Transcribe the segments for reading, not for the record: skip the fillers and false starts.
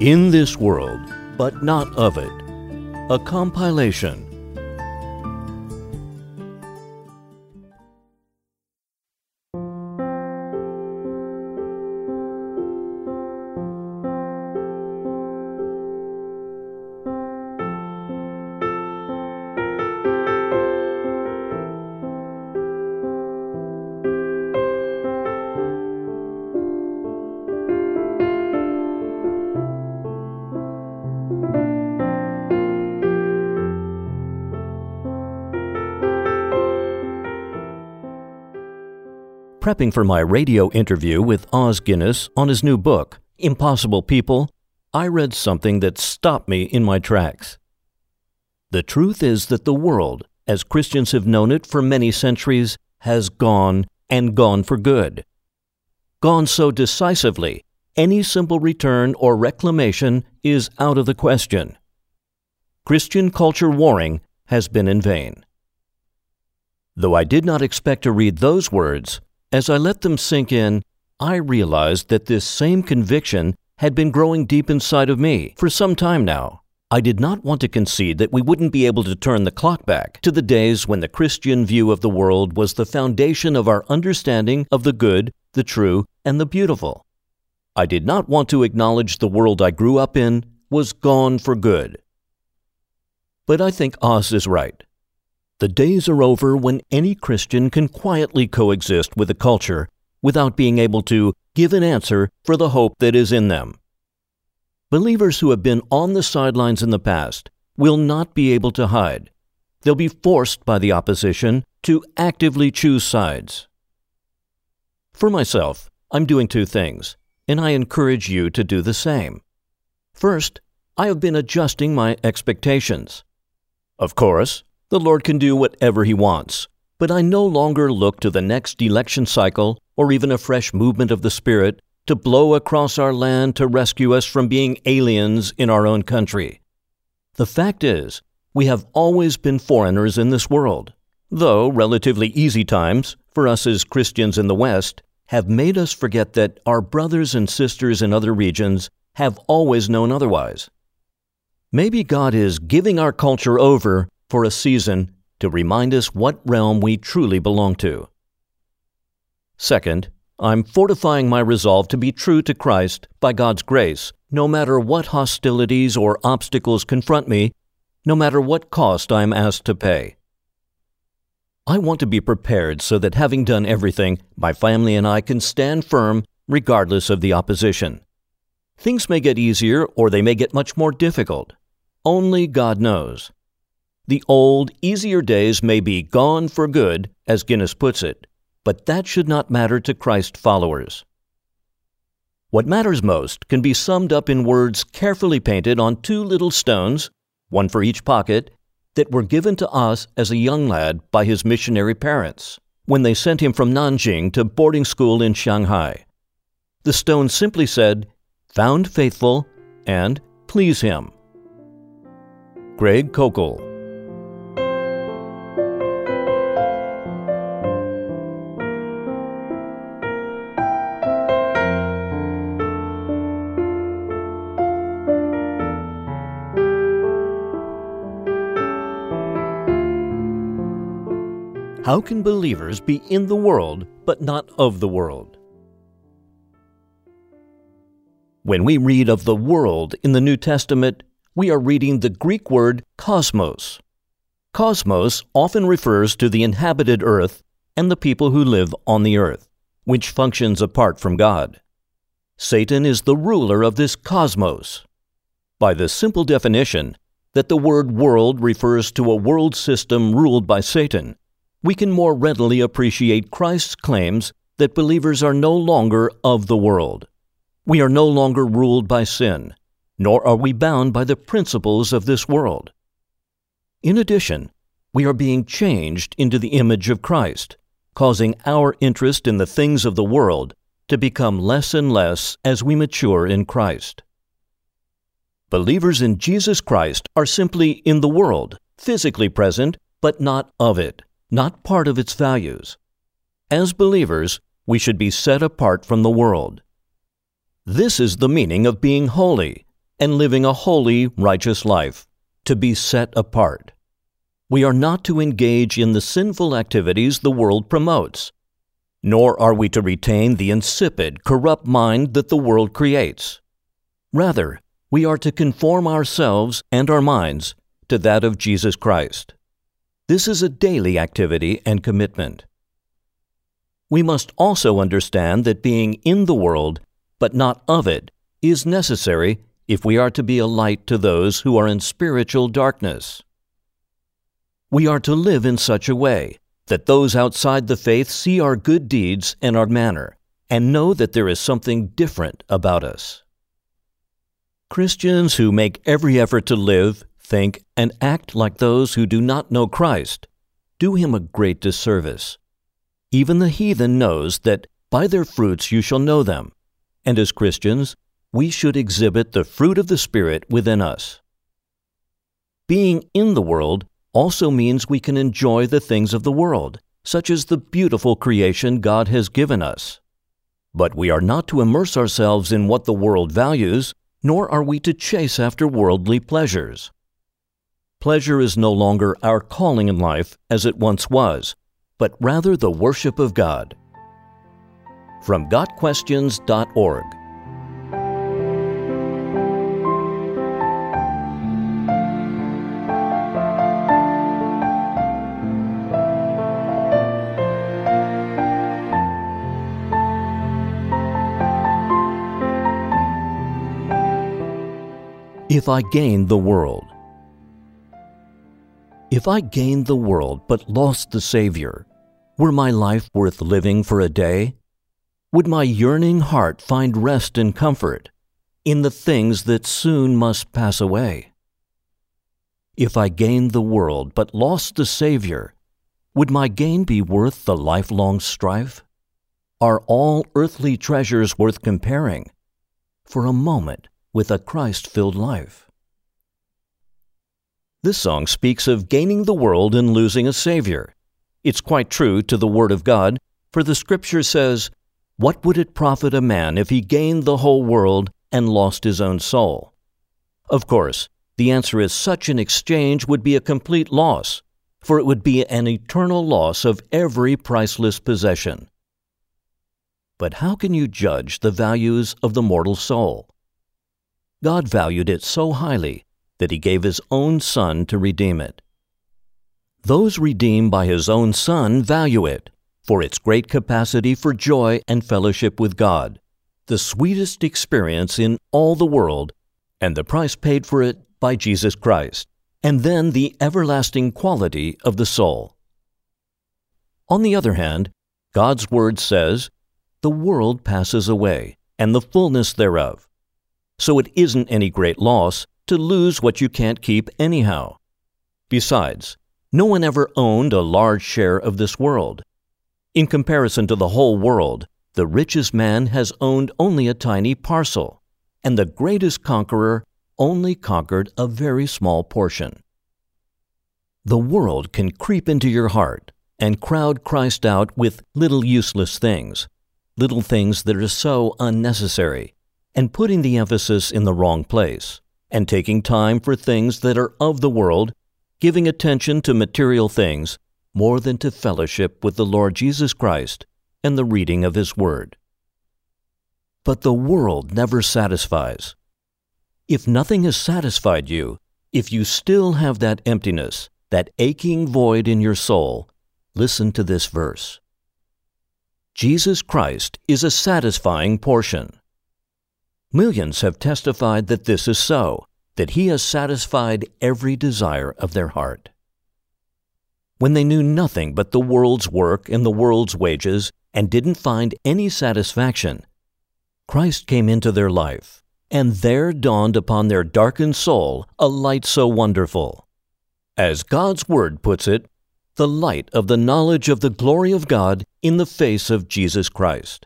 In This World, but Not of It. A compilation. Prepping for my radio interview with Os Guinness on his new book, Impossible People, I read something that stopped me in my tracks. The truth is that the world, as Christians have known it for many centuries, has gone, and gone for good. Gone so decisively, any simple return or reclamation is out of the question. Christian culture warring has been in vain. Though I did not expect to read those words, as I let them sink in, I realized that this same conviction had been growing deep inside of me for some time now. I did not want to concede that we wouldn't be able to turn the clock back to the days when the Christian view of the world was the foundation of our understanding of the good, the true, and the beautiful. I did not want to acknowledge the world I grew up in was gone for good. But I think Os is right. The days are over when any Christian can quietly coexist with a culture without being able to give an answer for the hope that is in them. Believers who have been on the sidelines in the past will not be able to hide. They'll be forced by the opposition to actively choose sides. For myself, I'm doing two things, and I encourage you to do the same. First, I have been adjusting my expectations. Of course, the Lord can do whatever He wants, but I no longer look to the next election cycle or even a fresh movement of the Spirit to blow across our land to rescue us from being aliens in our own country. The fact is, we have always been foreigners in this world, though relatively easy times for us as Christians in the West have made us forget that our brothers and sisters in other regions have always known otherwise. Maybe God is giving our culture over for a season to remind us what realm we truly belong to. Second, I'm fortifying my resolve to be true to Christ by God's grace, no matter what hostilities or obstacles confront me, no matter what cost I am asked to pay. I want to be prepared so that having done everything, my family and I can stand firm regardless of the opposition. Things may get easier or they may get much more difficult. Only God knows. The old, easier days may be gone for good, as Guinness puts it, but that should not matter to Christ followers. What matters most can be summed up in words carefully painted on two little stones, one for each pocket, that were given to Os as a young lad by his missionary parents when they sent him from Nanjing to boarding school in Shanghai. The stone simply said, "Found faithful," and "Please Him." Greg Koukl. How can believers be in the world but not of the world? When we read of the world in the New Testament, we are reading the Greek word cosmos. Cosmos often refers to the inhabited earth and the people who live on the earth, which functions apart from God. Satan is the ruler of this cosmos. By the simple definition that the word world refers to a world system ruled by Satan, we can more readily appreciate Christ's claims that believers are no longer of the world. We are no longer ruled by sin, nor are we bound by the principles of this world. In addition, we are being changed into the image of Christ, causing our interest in the things of the world to become less and less as we mature in Christ. Believers in Jesus Christ are simply in the world, physically present, but not of it, not part of its values. As believers, we should be set apart from the world. This is the meaning of being holy, and living a holy, righteous life, to be set apart. We are not to engage in the sinful activities the world promotes, nor are we to retain the insipid, corrupt mind that the world creates. Rather, we are to conform ourselves and our minds to that of Jesus Christ. This is a daily activity and commitment. We must also understand that being in the world, but not of it, is necessary if we are to be a light to those who are in spiritual darkness. We are to live in such a way that those outside the faith see our good deeds and our manner, and know that there is something different about us. Christians who make every effort to live, think, and act like those who do not know Christ do him a great disservice. Even the heathen knows that by their fruits you shall know them, and as Christians, we should exhibit the fruit of the Spirit within us. Being in the world also means we can enjoy the things of the world, such as the beautiful creation God has given us. But we are not to immerse ourselves in what the world values, nor are we to chase after worldly pleasures. Pleasure is no longer our calling in life as it once was, but rather the worship of God. From GotQuestions.org. If I gained the world. If I gained the world but lost the Savior, were my life worth living for a day? Would my yearning heart find rest and comfort in the things that soon must pass away? If I gained the world but lost the Savior, would my gain be worth the lifelong strife? Are all earthly treasures worth comparing for a moment with a Christ-filled life? This song speaks of gaining the world and losing a Savior. It's quite true to the Word of God, for the Scripture says, "What would it profit a man if he gained the whole world and lost his own soul?" Of course, the answer is such an exchange would be a complete loss, for it would be an eternal loss of every priceless possession. But how can you judge the values of the mortal soul? God valued it so highly that He gave His own Son to redeem it. Those redeemed by His own Son value it for its great capacity for joy and fellowship with God, the sweetest experience in all the world, and the price paid for it by Jesus Christ, and then the everlasting quality of the soul. On the other hand, God's Word says, "The world passes away, and the fullness thereof." So it isn't any great loss to lose what you can't keep anyhow. Besides, no one ever owned a large share of this world. In comparison to the whole world, the richest man has owned only a tiny parcel, and the greatest conqueror only conquered a very small portion. The world can creep into your heart and crowd Christ out with little useless things, little things that are so unnecessary, and putting the emphasis in the wrong place, and taking time for things that are of the world, giving attention to material things more than to fellowship with the Lord Jesus Christ and the reading of His Word. But the world never satisfies. If nothing has satisfied you, if you still have that emptiness, that aching void in your soul, listen to this verse. Jesus Christ is a satisfying portion. Millions have testified that this is so, that He has satisfied every desire of their heart. When they knew nothing but the world's work and the world's wages and didn't find any satisfaction, Christ came into their life, and there dawned upon their darkened soul a light so wonderful. As God's Word puts it, the light of the knowledge of the glory of God in the face of Jesus Christ.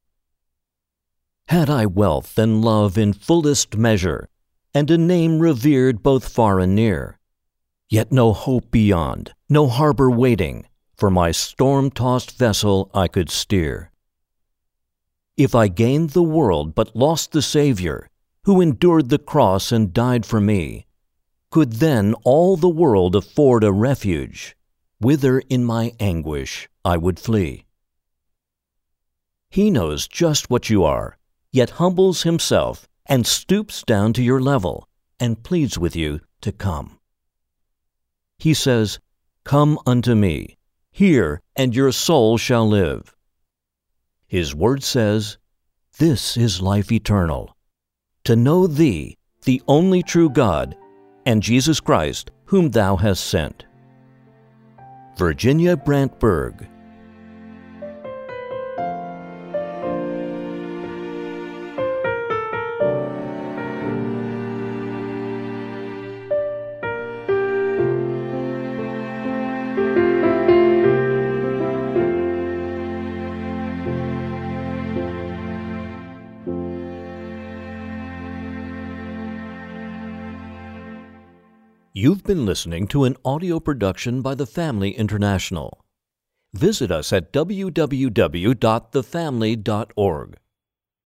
Had I wealth and love in fullest measure, and a name revered both far and near, yet no hope beyond, no harbor waiting, for my storm-tossed vessel I could steer. If I gained the world but lost the Savior, who endured the cross and died for me, could then all the world afford a refuge, whither in my anguish I would flee? He knows just what you are, yet humbles himself and stoops down to your level and pleads with you to come. He says, "Come unto me, hear, and your soul shall live." His word says, "This is life eternal, to know thee, the only true God, and Jesus Christ, whom thou hast sent." Virginia Brantberg. You've been listening to an audio production by The Family International. Visit us at www.thefamily.org.